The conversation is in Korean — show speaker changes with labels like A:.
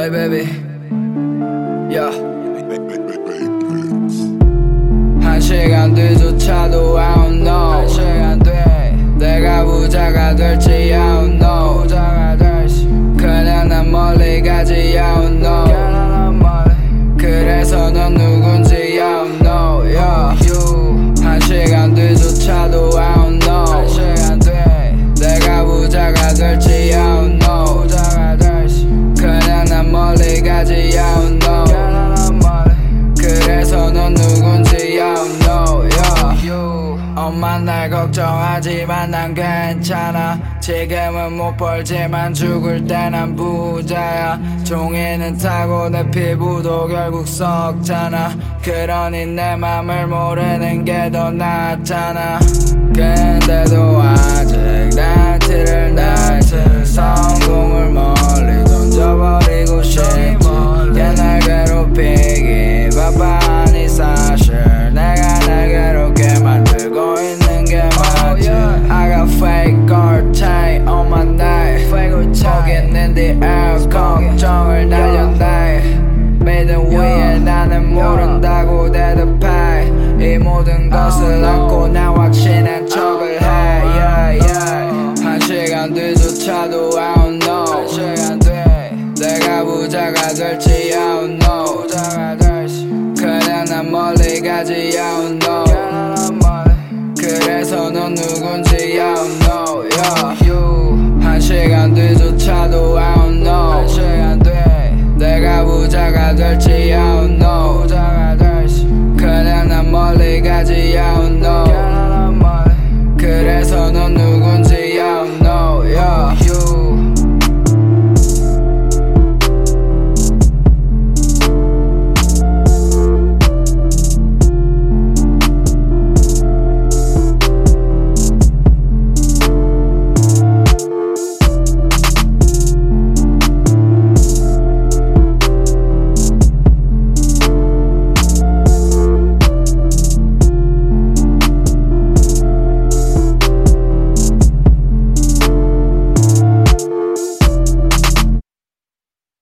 A: Hey baby, yeah. 1시간 뒤조차도 I don't know. 1시간 뒤 내가 부자가 될지 I don't know. 그냥 난 멀리 가지 I don't know. 그래서 넌 누군지 I don't know. Yeah. 1시간 뒤조차도 I don't know. 1시간 뒤 내가 부자가 될지 I don't know. 그냥 난 멀리 가지 I don't know. 그래서 넌 누군지 I don't know. Yeah. 엄마 날 걱정하지만 난 괜찮아. 지금은 못 벌지만 죽을 때 난 부자야. 종이는 타고 내 피부도 결국 썩잖아. 그러니 내 맘을 모르는 게 더 낫잖아. 근데도 아직 날티를 성공을 멀리 던져버리고 싶지. 옛날 괴롭히기 바빠하니 사실 내가 날 괴롭게 만들고 있는 게 맞지. I got fake gold chain on my neck. 포기는 the air 걱정을 날렸네. 믿음 위에 나는 모른다고 대답해. 이 모든 것을 안고 나 확신한 척을 해. 1시간 뒤조차도 I don't know. 1시간 뒤 내가 부자가 될지 I don't know. 그냥 난 멀리 가지 I don't know. 그래서 넌 누군지 I don't know. Yeah. 1시간 뒤조차도 I don't know. 1시간 뒤 내가 부자가 될지 I don't know.